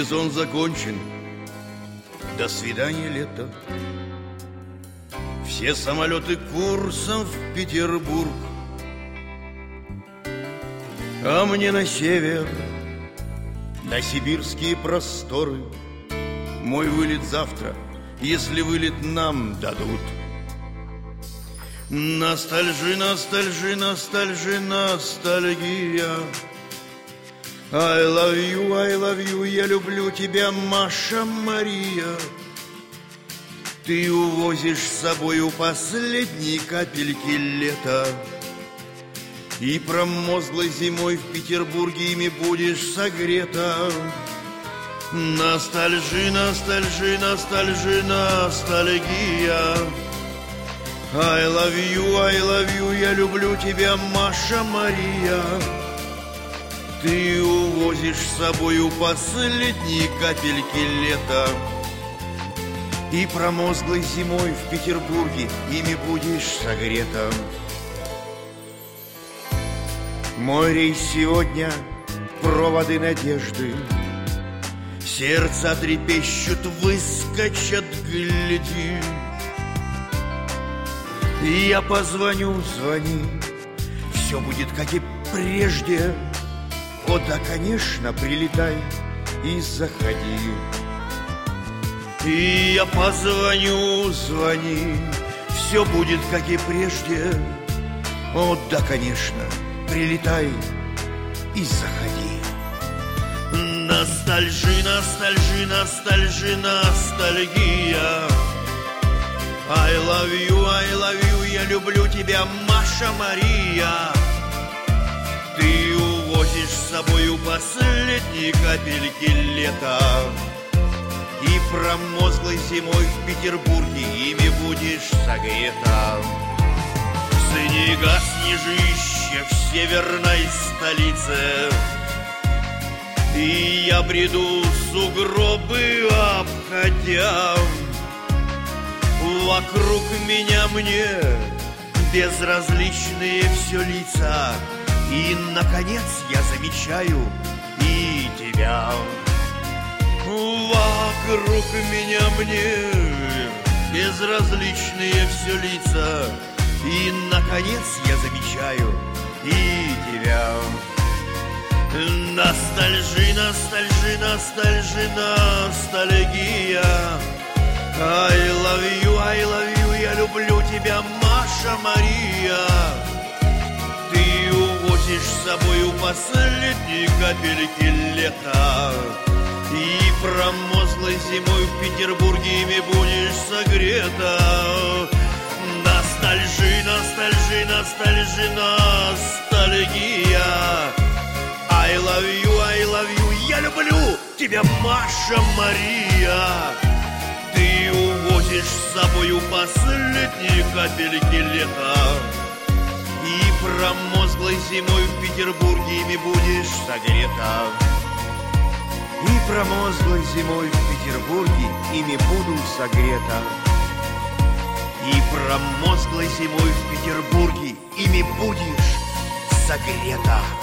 сезон закончен. До свидания, лето. Все самолеты курсом в Петербург, а мне на север, на сибирские просторы. Мой вылет завтра, если вылет нам дадут. Ностальжи, ностальжи, ностальжи, ностальгия. I love you, я люблю тебя, Маша Мария. Ты увозишь с собою последние капельки лета, и промозглой зимой в Петербурге ими будешь согрета. Ностальжи, ностальжи, ностальжи, ностальгия. I love you, я люблю тебя, Маша Мария. Ты увозишь с собою последние капельки лета, и промозглой зимой в Петербурге ими будешь согрета. Мой рейс сегодня, проводы надежды, сердца трепещут, выскочат, гляди. И я позвоню, звони, все будет, как и прежде. О да, конечно, прилетай и заходи. И я позвоню, звони, все будет, как и прежде. О да, конечно, прилетай и заходи. Ностальжи, ностальжи, ностальжи, ностальгия. I love you, я люблю тебя, Маша Мария. Ты увозишь с собою последние капельки лета, и промозглой зимой в Петербурге ими будешь согрета. Снега, снежище в северной столице, и я бреду сугробы обходя. Вокруг меня мне безразличные все лица, и, наконец, я замечаю и тебя. Вокруг меня мне безразличные все лица, и, наконец, я замечаю и тебя. Ностальжи, ностальжи, ностальжи, ностальгия. I love you, я люблю тебя, Маша Мария. Ты увозишь с собою последние капельки лета, и промозглой зимой в Петербурге ими будешь согрета. Ностальжи, ностальжи, ностальжи, ностальгия. I love you, я люблю тебя, Маша Мария. Ты увозишь с собою последние капельки лета, и промозглой зимой в Петербурге ими будешь согрета. И промозглой зимой в Петербурге ими буду согрета. И промозглой зимой в Петербурге ими будешь согрета.